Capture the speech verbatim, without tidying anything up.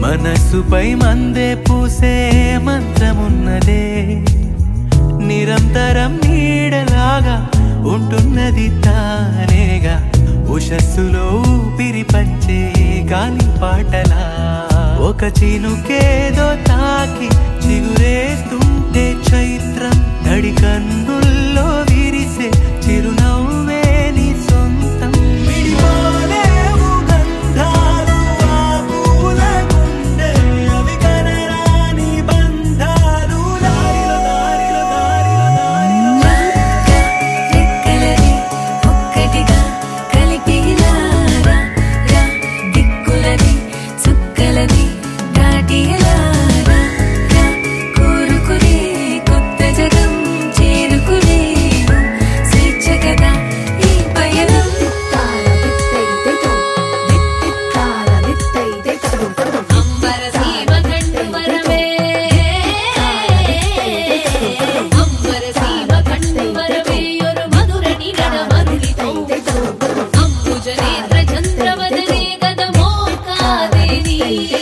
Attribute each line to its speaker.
Speaker 1: మనసుపై మందే పూసే మంత్రమున్నదే నిరంతరం నీడలాగా ఉంటున్నది తానేగా ఉషస్సులో ఊపిరి పంచే గాలి పాటలా ఒక చినుకేదో తాకి చిగురేస్తుంటే చైత్రం తడి కన్నుల్లో విరిసే చిరునవ్వే నీ సొంతం విడిపోలేవు గంధాలు ఆ పూల గుండె అవి కనరాని బంధాలు దారిలో దారిలో దారిలో దారిలో
Speaker 2: రెక్కలని ఒక్కటిగా కలిపిలారా రా దిక్కులని చుక్కలని దాటిలారా రా కోరుకునే కొత్త జగం చేరుకునేను స్వేచ్ఛ కదా ఈ పయనం తార విత్తైతే విత్తార విత్తైతే అంబర సీమ కండు వరమే అంబర సీమ కండు వరమే ఒక మధురని గడ మధురితో అంబుజ నేత్ర చంద్రవదనే గద మోకాదేవి